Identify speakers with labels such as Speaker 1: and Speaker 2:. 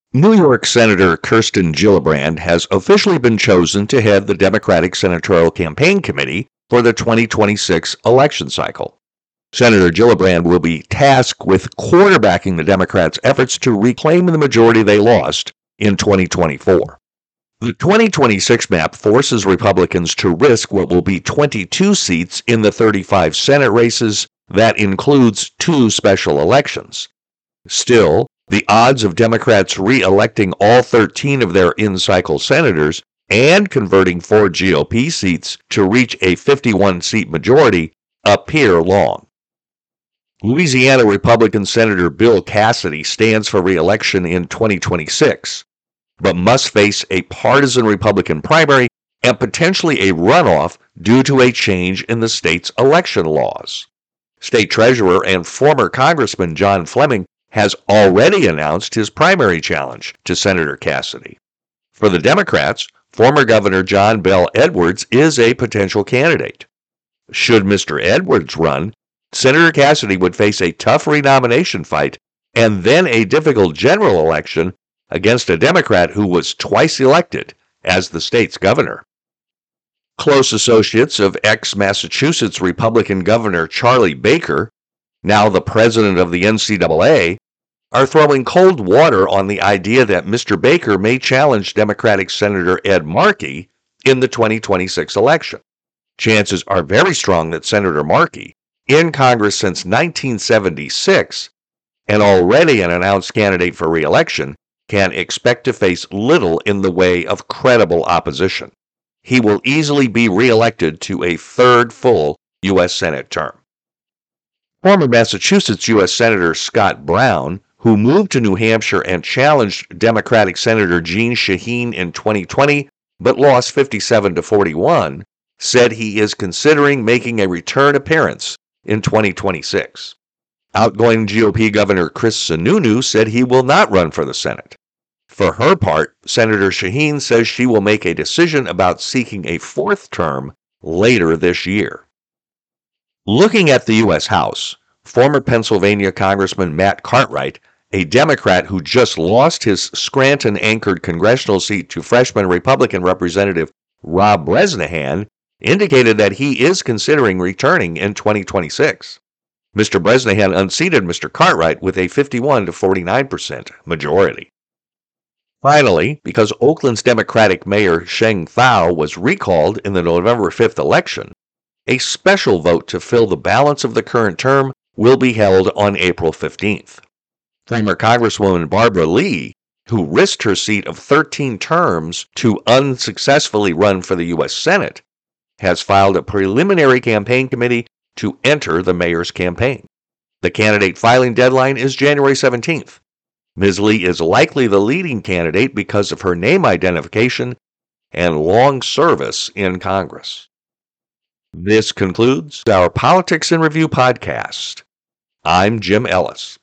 Speaker 1: New York Senator Kirsten Gillibrand has officially been chosen to head the Democratic Senatorial Campaign Committee for the 2026 election cycle. Senator Gillibrand will be tasked with quarterbacking the Democrats' efforts to reclaim the majority they lost in 2024. The 2026 map forces Republicans to risk what will be 22 seats in the 35 Senate races. That includes 2 special elections. Still, the odds of Democrats re-electing all 13 of their in-cycle senators and converting 4 GOP seats to reach a 51-seat majority appear long. Louisiana Republican Senator Bill Cassidy stands for re-election in 2026, but must face a partisan Republican primary and potentially a runoff due to a change in the state's election laws. State Treasurer and former Congressman John Fleming has already announced his primary challenge to Senator Cassidy. For the Democrats, former Governor John Bel Edwards is a potential candidate. Should Mr. Edwards run, Senator Cassidy would face a tough renomination fight and then a difficult general election against a Democrat who was twice elected as the state's governor. Close associates of ex-Massachusetts Republican Governor Charlie Baker, now the president of the NCAA, are throwing cold water on the idea that Mr. Baker may challenge Democratic Senator Ed Markey in the 2026 election. Chances are very strong that Senator Markey, in Congress since 1976 and already an announced candidate for re-election, can expect to face little in the way of credible opposition. He will easily be re-elected to a 3rd full U.S. Senate term. Former Massachusetts U.S. Senator Scott Brown, who moved to New Hampshire and challenged Democratic Senator Jeanne Shaheen in 2020 but lost 57-41, said he is considering making a return appearance in 2026. Outgoing GOP Governor Chris Sununu said he will not run for the Senate. For her part, Senator Shaheen says she will make a decision about seeking a 4th term later this year. Looking at the U.S. House, former Pennsylvania Congressman Matt Cartwright, a Democrat who just lost his Scranton-anchored congressional seat to freshman Republican Representative Rob Bresnahan, indicated that he is considering returning in 2026. Mr. Bresnahan unseated Mr. Cartwright with a 51-49% majority. Finally, because Oakland's Democratic Mayor Sheng Thao was recalled in the November 5th election, a special vote to fill the balance of the current term will be held on April 15th. Former Congresswoman Barbara Lee, who risked her seat of 13 terms to unsuccessfully run for the U.S. Senate, has filed a preliminary campaign committee to enter the mayor's campaign. The candidate filing deadline is January 17th. Ms. Lee is likely the leading candidate because of her name identification and long service in Congress. This concludes our Politics in Review podcast. I'm Jim Ellis.